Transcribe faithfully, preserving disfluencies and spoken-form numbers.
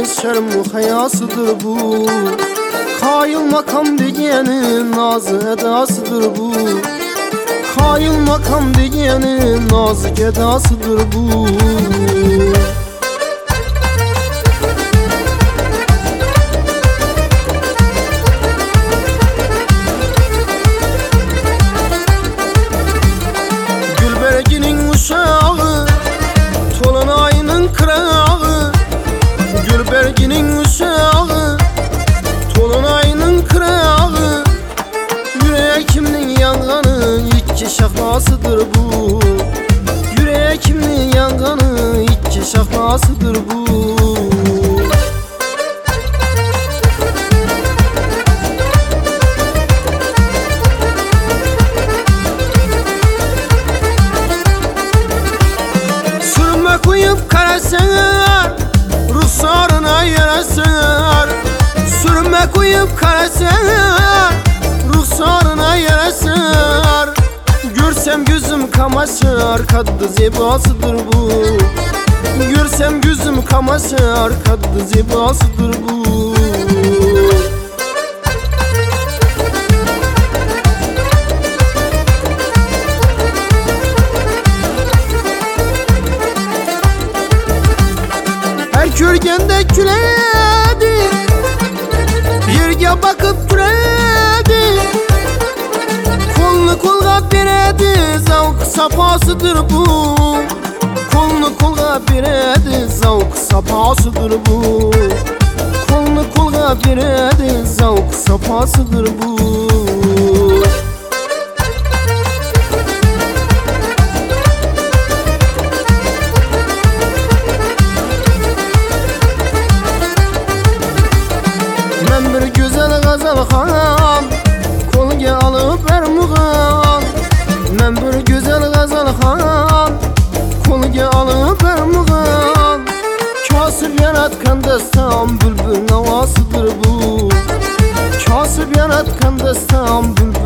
Temiz şerm hayasıdır bu. Kail makam degenin nazı edasıdır bu. Kail makam degenin nazik edasıdır bu. Gülberginin uşağı, Tolunay'ın kırağı. Gülberginin uşağı, Tolunay'ın kırağı. Yüreğimin yanganı iki şahlasıdır bu. Yüreğimin yanganı iki şahlasıdır bu. Sürme koyup karasever, ruhsarına yarasever. Sürme koyup karasever, ruhsarına yarasever. Görsem gözüm kamaşır, kaddı zebasıdır bu. Görsem gözüm kamaşır, kaddı zebasıdır bu. Her körgende küledi, yerge bakıp duredi. Kolunu kolga beredi, zavk sapasıdır bu. Kolunu kolga beredi, zavk sapasıdır bu. Kolunu kolga beredi, zavk sapasıdır bu. Men bir güzel gazal xanam, kolga alıp ver muğam. Men bir güzel gazal xanam, kolga alıp ver muğam. Kasıp yaratkan destam, bülbül navasıdır bu. Kasıp yaratkan destam, bülbül